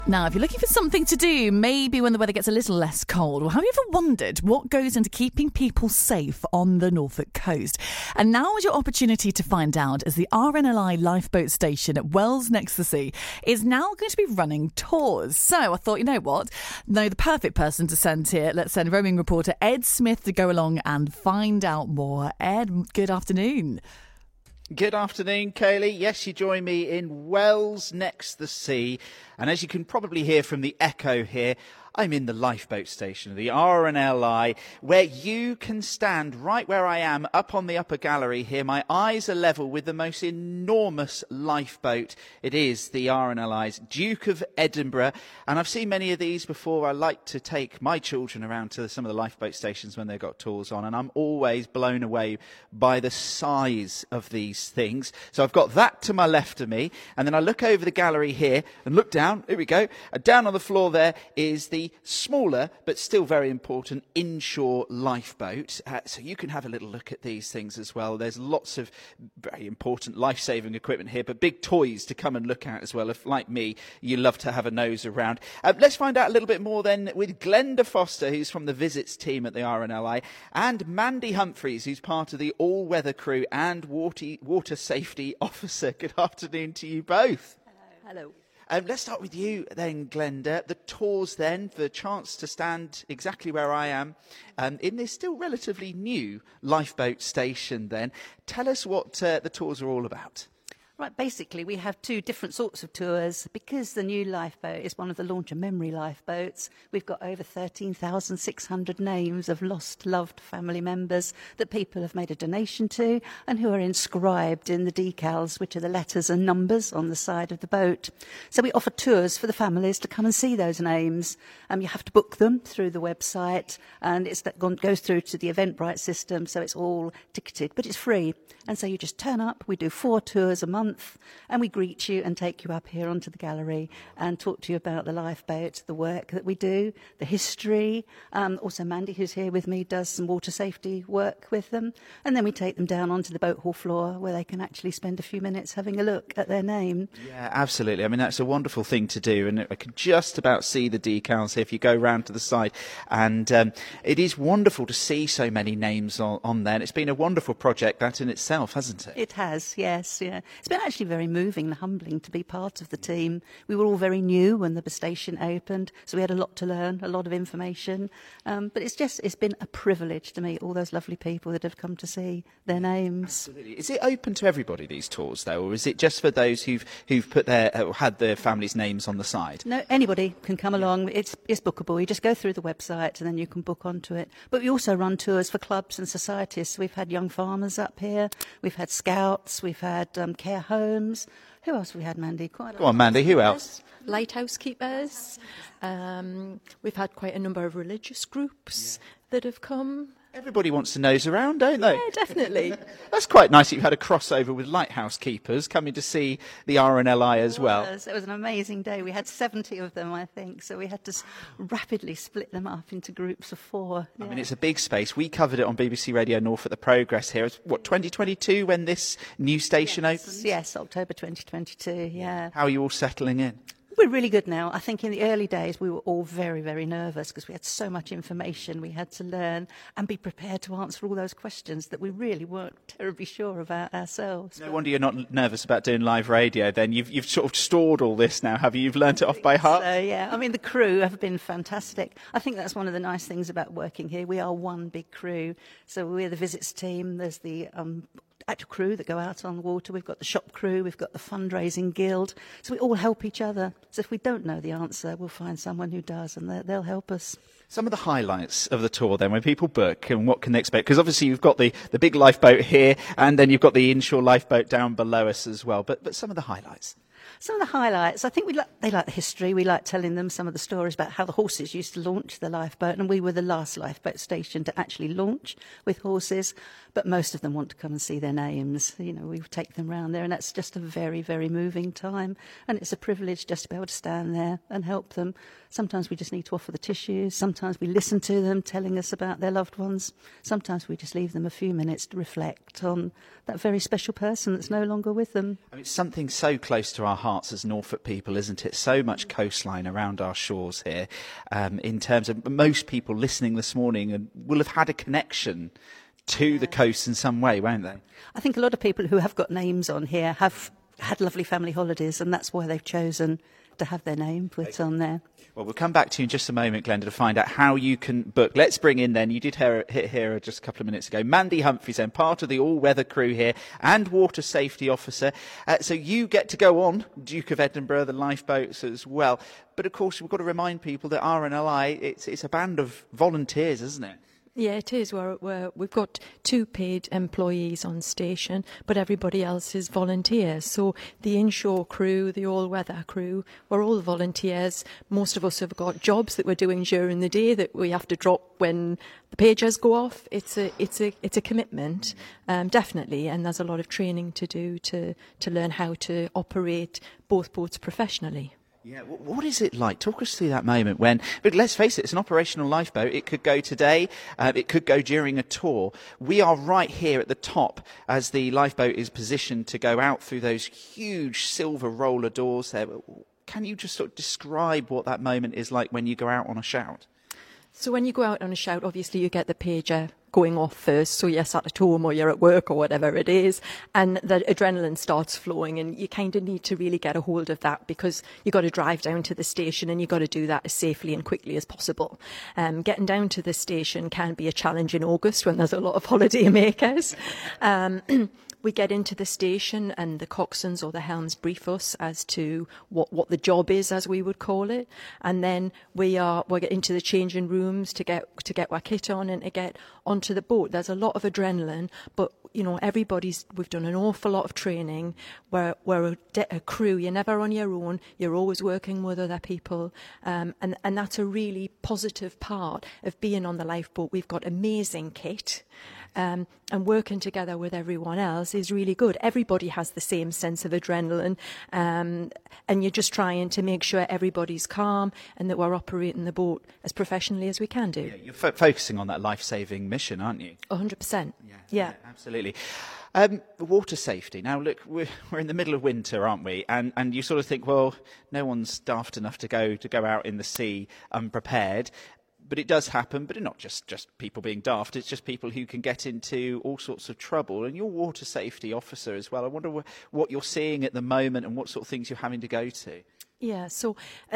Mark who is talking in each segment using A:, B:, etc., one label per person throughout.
A: Now, if you're looking for something to do, maybe when the weather gets a little less cold, well, have you ever wondered what goes into keeping people safe on the Norfolk coast? And now is your opportunity to find out, as the RNLI lifeboat station at Wells Next to the Sea is now going to be running tours. So I thought, you know what? No, the perfect person to send here. Let's send roaming reporter Ed Smith to go along and find out more. Ed, good afternoon.
B: Good afternoon, Kaylee. Yes, you join me in Wells Next to the Sea. And as you can probably hear from the echo here, I'm in the lifeboat station of the RNLI, where you can stand right where I am, up on the upper gallery here. My eyes are level with the most enormous lifeboat. It is the RNLI's Duke of Edinburgh. And I've seen many of these before. I like to take my children around to some of the lifeboat stations when they've got tours on. And I'm always blown away by the size of these things. So I've got that to my left of me. And then I look over the gallery here and look down. Here we go. Down on the floor there is the smaller but still very important inshore lifeboat. So you can have a little look at these things as well. There's lots of very important life-saving equipment here, but big toys to come and look at as well. If, like me, you love to have a nose around. Let's find out a little bit more then with Glenda Foster, who's from the visits team at the RNLI, and Mandy Humphreys, who's part of the all-weather crew and water safety officer. Good afternoon to you both.
C: Hello.
B: Let's start with you then, Glenda. The tours then, for the chance to stand exactly where I am in this still relatively new lifeboat station then. Tell us what the tours are all about.
C: Right, basically we have two different sorts of tours. Because the new lifeboat is one of the Launcher Memory lifeboats, we've got over 13,600 names of lost, loved family members that people have made a donation to and who are inscribed in the decals, which are the letters and numbers on the side of the boat. So we offer tours for the families to come and see those names. You have to book them through the website, and goes through to the Eventbrite system, so it's all ticketed, but it's free. And so you just turn up, we do 4 tours a month, and we greet you and take you up here onto the gallery and talk to you about the lifeboat, the work that we do, the history. Also Mandy, who's here with me, does some water safety work with them. And then we take them down onto the boat hall floor where they can actually spend a few minutes having a look at their name.
B: Yeah, absolutely. I mean, that's a wonderful thing to do. And I can just about see the decals here if you go round to the side. And it is wonderful to see so many names on there. And it's been a wonderful project, that in itself, hasn't it?
C: It has, yes, yeah. It's been actually very moving and humbling to be part of the team. We were all very new when the station opened, so we had a lot to learn, a lot of information. But it's been a privilege to meet all those lovely people that have come to see their names.
B: Absolutely. Is it open to everybody, these tours, though, or is it just for those who've put had their family's names on the side?
C: No, anybody can come along. It's bookable. You just go through the website and then you can book onto it. But we also run tours for clubs and societies. So we've had young farmers up here. We've had scouts. We've had care homes. Who else have we had, Mandy?
B: Go on, Mandy. Who else?
D: Lighthouse keepers. We've had quite a number of religious groups that have come.
B: Everybody wants to nose around, don't they?
D: Yeah, definitely.
B: That's quite nice that you've had a crossover with lighthouse keepers coming to see the RNLI as well.
C: It was an amazing day. We had 70 of them, I think, so we had to rapidly split them up into groups of 4. Yeah.
B: I mean, it's a big space. We covered it on BBC Radio Norfolk, the progress here. It's, 2022 when this new station opens?
C: Yes, October 2022, yeah.
B: How are you all settling in?
C: We're really good now. I think in the early days we were all very, very nervous because we had so much information we had to learn and be prepared to answer all those questions that we really weren't terribly sure about ourselves.
B: No wonder you're not nervous about doing live radio then. You've sort of stored all this now, have you? You've learnt it off by heart?
C: So, yeah. I mean, the crew have been fantastic. I think that's one of the nice things about working here. We are one big crew. So we're the visits team. There's the actual crew that go out on the water. We've got the shop crew, we've got the fundraising guild. So we all help each other. So if we don't know the answer, we'll find someone who does and they'll help us.
B: Some of the highlights of the tour then, when people book, and what can they expect? Because obviously you've got the big lifeboat here and then you've got the inshore lifeboat down below us as well. But some of the highlights.
C: Some of the highlights, I think they like the history. We like telling them some of the stories about how the horses used to launch the lifeboat, and we were the last lifeboat station to actually launch with horses. But most of them want to come and see their names. You know, we take them round there, and that's just a very, very moving time. And it's a privilege just to be able to stand there and help them. Sometimes we just need to offer the tissues. Sometimes we listen to them telling us about their loved ones. Sometimes we just leave them a few minutes to reflect on that very special person that's no longer with them.
B: I mean, it's something so close to our our hearts as Norfolk people, isn't it? So much coastline around our shores here. In terms of most people listening this morning will have had a connection to the coast in some way, won't they?
C: I think a lot of people who have got names on here have had lovely family holidays, and that's why they've chosen to have their name put on there.
B: Well, we'll come back to you in just a moment, Glenda, to find out how you can book. Let's bring in then, you did hit here just a couple of minutes ago, Mandy Humphries, then part of the all-weather crew here and water safety officer. So you get to go on Duke of Edinburgh, the lifeboats as well. But of course, we've got to remind people that RNLI, it's a band of volunteers, isn't it?
D: Yeah, it is. We've got 2 paid employees on station, but everybody else is volunteers. So the inshore crew, the all-weather crew, we're all volunteers. Most of us have got jobs that we're doing during the day that we have to drop when the pagers go off. It's a commitment, definitely, and there's a lot of training to do to learn how to operate both boats professionally.
B: Yeah, what is it like? Talk us through that moment when, but let's face it, it's an operational lifeboat. It could go today, it could go during a tour. We are right here at the top as the lifeboat is positioned to go out through those huge silver roller doors there. Can you just sort of describe what that moment is like when you go out on a shout?
D: So when you go out on a shout, obviously you get the pager going off first, so you're sat at home or you're at work or whatever it is, and the adrenaline starts flowing, and you kind of need to really get a hold of that because you've got to drive down to the station and you've got to do that as safely and quickly as possible. Getting down to the station can be a challenge in August when there's a lot of holiday makers. We get into the station and the coxswains or the helms brief us as to what the job is, as we would call it, and then we get into the changing rooms to get our kit on and to get onto the boat. There's a lot of adrenaline, but you know we've done an awful lot of training. We're a crew. You're never on your own. You're always working with other people, and that's a really positive part of being on the lifeboat. We've got amazing kit. And working together with everyone else is really good. Everybody has the same sense of adrenaline, and you're just trying to make sure everybody's calm and that we're operating the boat as professionally as we can do.
B: Yeah, you're focusing on that life-saving mission, aren't you?
D: 100%.
B: Yeah, absolutely. Water safety. Now, look, we're in the middle of winter, aren't we? And you sort of think, well, no one's daft enough to go out in the sea unprepared. But it does happen, but it's not just people being daft, it's just people who can get into all sorts of trouble. And you're water safety officer as well. I wonder what you're seeing at the moment and what sort of things you're having to go to.
D: Yeah, so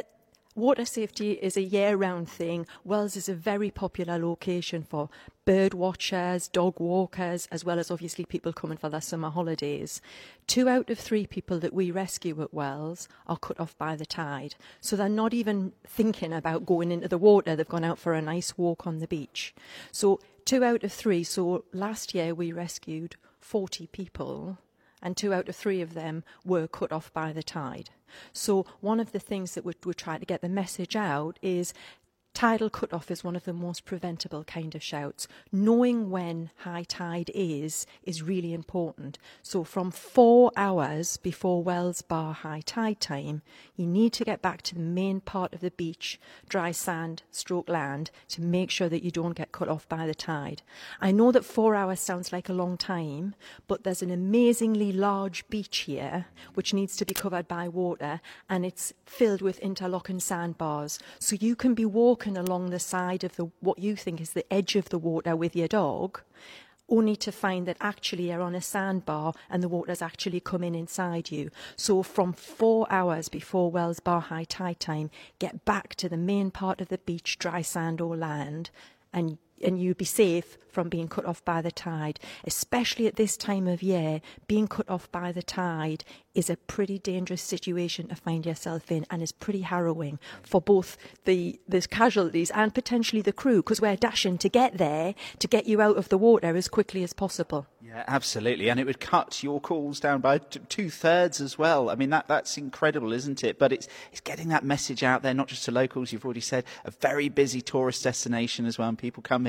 D: water safety is a year-round thing. Wells is a very popular location for bird watchers, dog walkers, as well as obviously people coming for their summer holidays. 2 out of 3 people that we rescue at Wells are cut off by the tide. So they're not even thinking about going into the water. They've gone out for a nice walk on the beach. So 2 out of 3. So last year we rescued 40 people, and 2 out of 3 of them were cut off by the tide. So one of the things that we're trying to get the message out is tidal cut-off is one of the most preventable kind of shouts. Knowing when high tide is really important. So from 4 hours before Wells Bar high tide time, you need to get back to the main part of the beach, dry sand, stroke land, to make sure that you don't get cut off by the tide. I know that 4 hours sounds like a long time, but there's an amazingly large beach here, which needs to be covered by water, and it's filled with interlocking sandbars. So you can be walking along the side of what you think is the edge of the water with your dog, only to find that actually you're on a sandbar and the water's actually coming inside you. So from 4 hours before Wells Bar high tide time, get back to the main part of the beach, dry sand or land, and you'll be safe from being cut off by the tide. Especially at this time of year, being cut off by the tide is a pretty dangerous situation to find yourself in, and is pretty harrowing for both the casualties and potentially the crew, because we're dashing to get there to get you out of the water as quickly as possible.
B: Yeah, absolutely. And it would cut your calls down by 2/3 as well. I mean, that's incredible, isn't it? But it's getting that message out there, not just to locals, you've already said, a very busy tourist destination as well. And people come here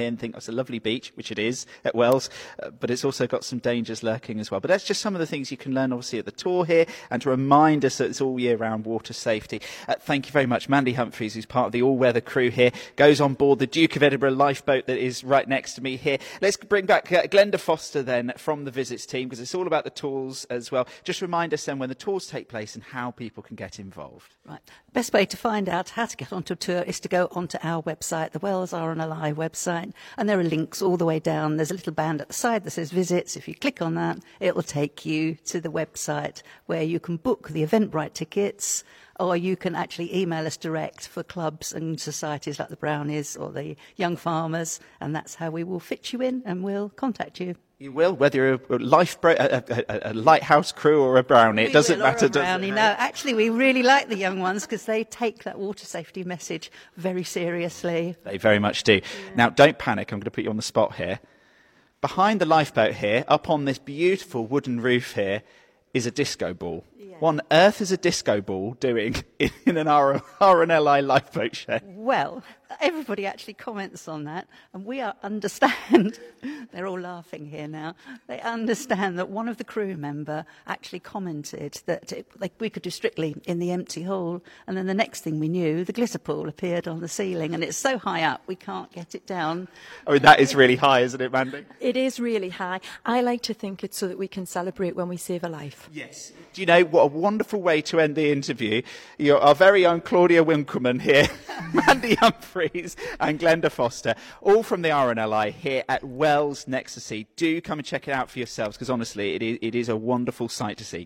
B: here and think, oh, it's a lovely beach, which it is at Wells, but it's also got some dangers lurking as well. But that's just some of the things you can learn, obviously, at the tour here, and to remind us that it's all year round water safety. Thank you very much. Mandy Humphries, who's part of the all-weather crew here, goes on board the Duke of Edinburgh lifeboat that is right next to me here. Let's bring back Glenda Foster then from the visits team, because it's all about the tours as well. Just remind us then when the tours take place and how people can get involved.
C: Right. Best way to find out how to get onto a tour is to go onto our website, the Wells RNLI website, and there are links all the way down. There's a little band at the side that says visits. If you click on that, it will take you to the website where you can book the Eventbrite tickets, or you can actually email us direct for clubs and societies like the Brownies or the Young Farmers, and that's how we will fit you in and we'll contact you.
B: You will, whether you're a lighthouse crew or a brownie, it doesn't matter, does it?
C: No, actually, we really like the young ones because they take that water safety message very seriously.
B: They very much do. Yeah. Now, don't panic. I'm going to put you on the spot here. Behind the lifeboat here, up on this beautiful wooden roof here, is a disco ball. Yeah. What on earth is a disco ball doing in an RNLI lifeboat shed?
C: Well, everybody actually comments on that, and we understand, they're all laughing here now, they understand that one of the crew member actually commented that we could do Strictly in the empty hall, and then the next thing we knew, the glitter pool appeared on the ceiling, and it's so high up we can't get it down.
B: I mean, that is really high, isn't it, Mandy?
D: It is really high. I like to think it's so that we can celebrate when we save a life.
B: Yes. Do you know what a wonderful way to end the interview? You're our very own Claudia Winkleman here, Mandy Humphries and Glenda Foster, all from the RNLI here at Wells Next to Sea. Do come and check it out for yourselves, because honestly, it is a wonderful sight to see.